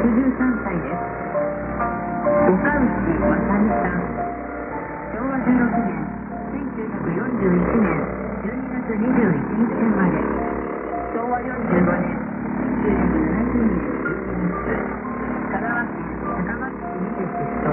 歳です。岡内正美さん、昭和16年1941年12月21日生まれ、昭和45年1970年12月、香川県高松市にて出生。